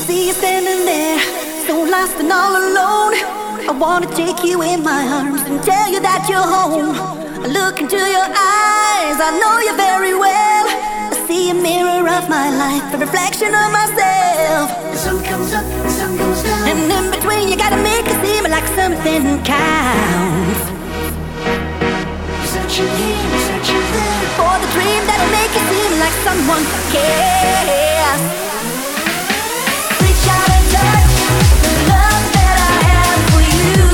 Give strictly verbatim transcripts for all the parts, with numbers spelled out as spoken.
See you standing there, so lost and all alone. I wanna take you in my arms and tell you that you're home. I look into your eyes, I know you very well. I see a mirror of my life, a reflection of myself. The sun comes up, the sun goes down, and in between you gotta make it seem like something counts. Searching here, searching there, for the dream that'll make it seem like someone cares. Reach out and touch the love that I have for you.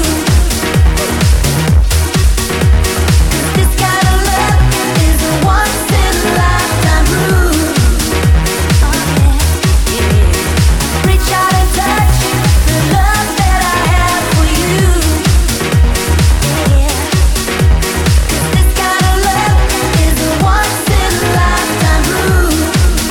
This kind of love is a once in a lifetime rule. Oh yeah, yeah. Reach out and touch the love that I have for you. Yeah. This kind of love is a once in a lifetime rule.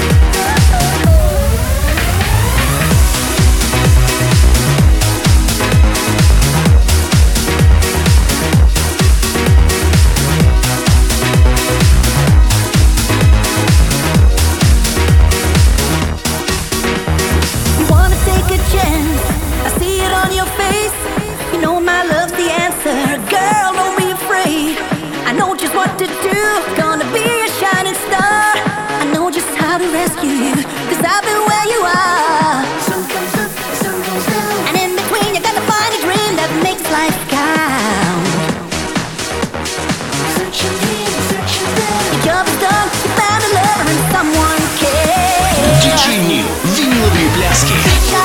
You wanna take a chance, I see it on your face. You know my love's the answer, girl, don't be afraid. I know just what to do, gonna be a shining star. I know just how to rescue you, cause I've been where you are. the sun comes up, the sun goes down, And in between you gotta find a dream that makes life count. searching here, searching there. Your job is done, you found a love and someone cares. диджей Нил. Виниловые пляски. Reach